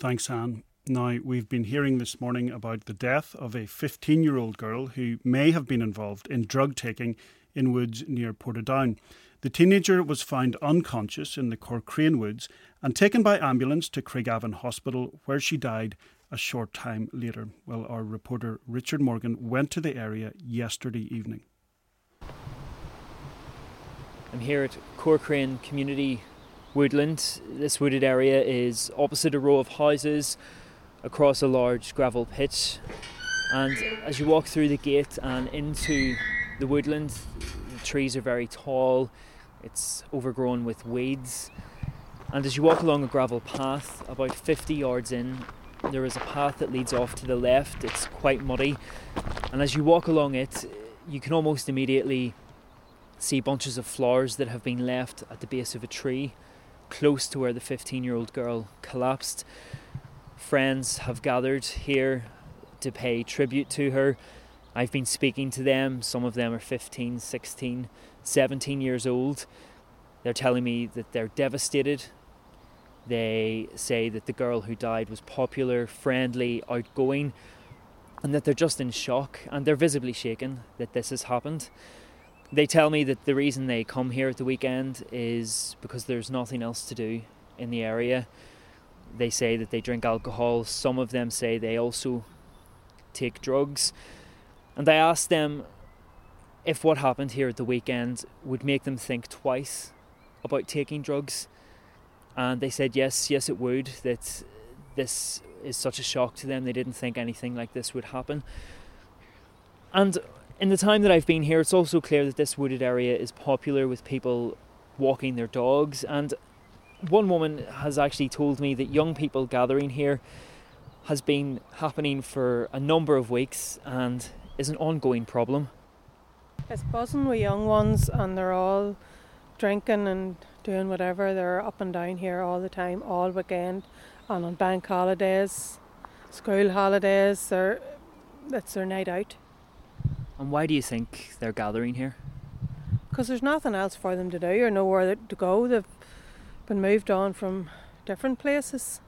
Thanks, Anne. Now, we've been hearing this morning about the death of a 15-year-old girl who may have been involved in drug taking in woods near Portadown. The teenager was found unconscious in the Corcrane Woods and taken by ambulance to Craigavon Hospital, where she died a short time later. Well, our reporter Richard Morgan went to the area yesterday evening. I'm here at Corcrane Community Woodland. This wooded area is opposite a row of houses across a large gravel pit, and as you walk through the gate and into the woodland, the trees are very tall, it's overgrown with weeds, and as you walk along a gravel path about 50 yards in, there is a path that leads off to the left. It's quite muddy, and as you walk along it, you can almost immediately see bunches of flowers that have been left at the base of a tree close to where the 15-year-old girl collapsed. Friends have gathered here to pay tribute to her. I've been speaking to them. Some of them are 15, 16, 17 years old. They're telling me that they're devastated. They say that the girl who died was popular, friendly, outgoing, and that they're just in shock, and they're visibly shaken that this has happened. They tell me that the reason they come here at the weekend is because there's nothing else to do in the area. They say that they drink alcohol. Some of them say they also take drugs. And I asked them if what happened here at the weekend would make them think twice about taking drugs. And they said yes it would, that this is such a shock to them. They didn't think anything like this would happen. And in the time that I've been here, it's also clear that this wooded area is popular with people walking their dogs. And one woman has actually told me that young people gathering here has been happening for a number of weeks and is an ongoing problem. It's buzzing with young ones, and they're all drinking and doing whatever. They're up and down here all the time, all weekend, and on bank holidays, school holidays. It's their night out. And why do you think they're gathering here? Because there's nothing else for them to do or nowhere to go. They've been moved on from different places,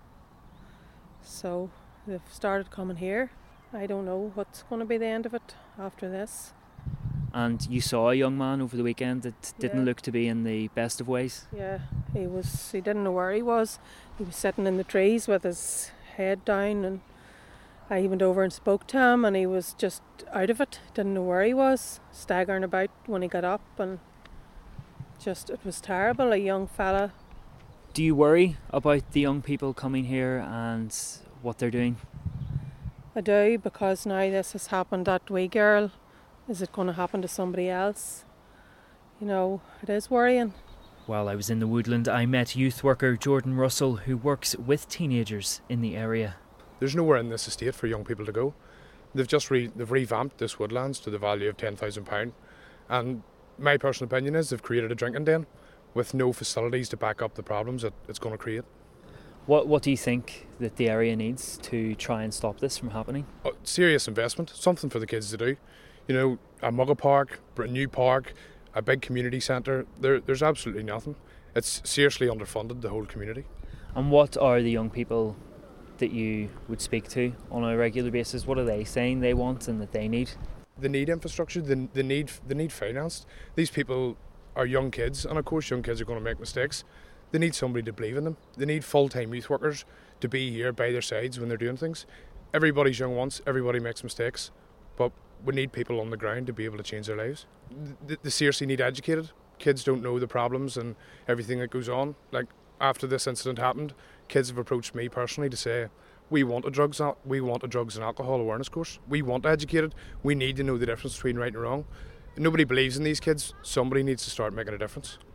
so they've started coming here. I don't know what's going to be the end of it after this. And you saw a young man over the weekend that didn't look to be in the best of ways? Yeah, he didn't know where he was. He was sitting in the trees with his head down, and I went over and spoke to him, and he was just out of it, didn't know where he was, staggering about when he got up, and it was terrible, a young fella. Do you worry about the young people coming here and what they're doing? I do, because now this has happened, that wee girl, is it going to happen to somebody else? You know, it is worrying. While I was in the woodland, I met youth worker Jordan Russell, who works with teenagers in the area. There's nowhere in this estate for young people to go. They've revamped this woodlands to the value of £10,000, and my personal opinion is they've created a drinking den with no facilities to back up the problems that it's going to create. What do you think that the area needs to try and stop this from happening? Serious investment, something for the kids to do. You know, a Mugga Park, a new park, a big community centre. There's absolutely nothing. It's seriously underfunded, the whole community. And what are the young people that you would speak to on a regular basis? What are they saying they want and that they need? They need infrastructure, they need finance. These people are young kids, and of course young kids are going to make mistakes. They need somebody to believe in them. They need full-time youth workers to be here by their sides when they're doing things. Everybody's young once, everybody makes mistakes, but we need people on the ground to be able to change their lives. They seriously need educated. Kids don't know the problems and everything that goes on. Like, after this incident happened, kids have approached me personally to say, we want a drugs and alcohol awareness course. We want educated. We need to know the difference between right and wrong. Nobody believes in these kids. Somebody needs to start making a difference.